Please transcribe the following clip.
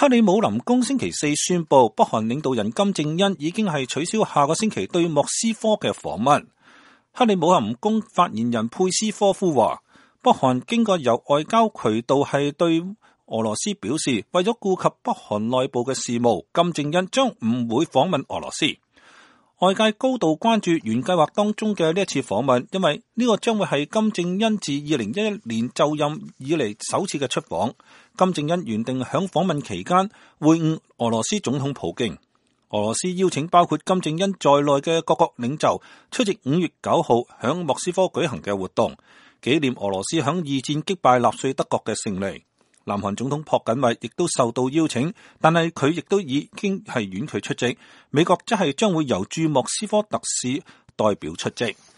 克里姆林宮星期四宣布，北韓領導人金正恩已經係取消下個星期對莫斯科嘅訪問。克里姆林宮發言人佩斯科夫話，北韓經過由外交渠道係對俄羅斯表示，為咗顧及北韓內部嘅事務，金正恩將唔會訪問俄羅斯。外界高度關注原計劃當中嘅呢一次訪問，因為呢個將會係金正恩自2011年就任以嚟首次嘅出訪。金正恩原定響訪問期間會晤俄羅斯總統普京。俄羅斯邀請包括金正恩在內嘅各國領袖出席5月9號響莫斯科舉行嘅活動，紀念俄羅斯響二戰擊敗納粹德國嘅勝利。南韓總統朴槿惠亦都受到邀請，但係佢亦都已經係婉拒出席。美國則係將會由駐莫斯科特使代表出席。